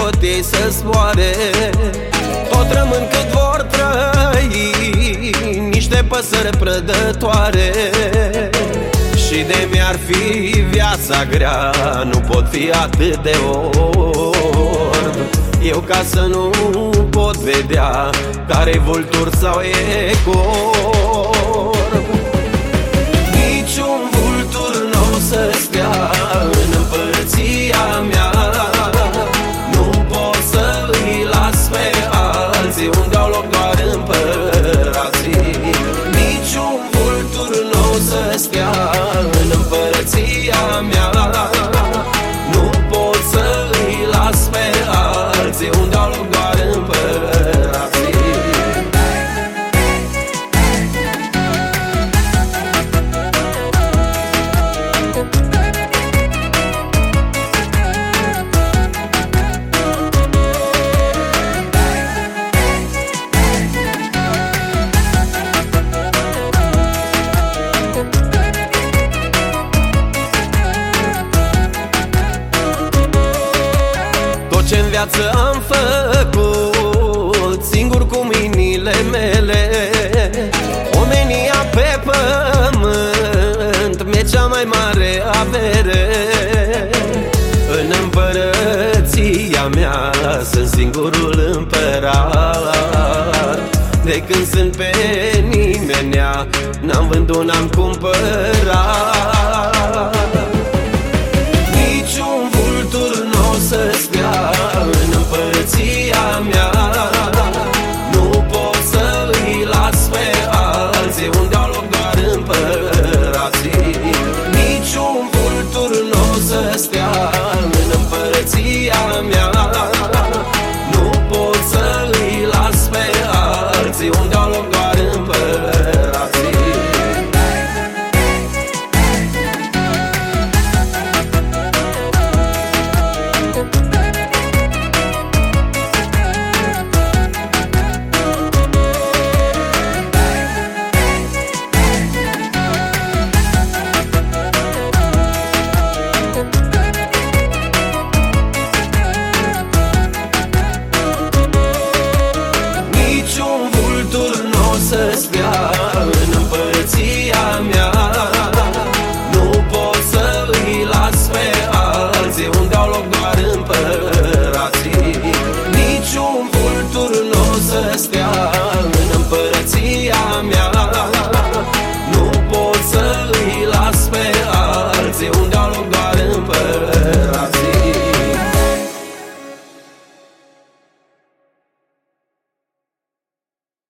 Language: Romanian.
tot ei să zboare. Tot rămân cât vor trăi niște păsări prădătoare. Și de mi-ar fi viața grea, nu pot fi atât de orb eu, ca să nu pot vedea care-i vultur sau e corb. Niciun vultur n-o să stea în împărăția mea, nu pot să îi las pe alții unde au loc doar împărații. Niciun vultur n-o să stea în împărăția mea, nu pot să îi las pe alții unde au loc doar împărații. Ce-n viață am făcut singur cu mâinile mele, omenia pe pământ mi-e cea mai mare avere. În împărăția mea sunt singurul împărat, de când sunt pe nimenea n-am vândut, n-am cumpărat. Niciun vultur n-o să stea în împărăția mea, nu pot să îi las pe alții unde au loc doar împărații. Niciun vultur n-o să stea în împărăția mea, nu pot să îi las pe alții unde au loc doar împărații. Să stea în împărăția mea, nu pot să îi las pe alții unde au loc doar împărații. Niciun vultur n-o să stea în împărăția mea, nu pot să îi las pe alții unde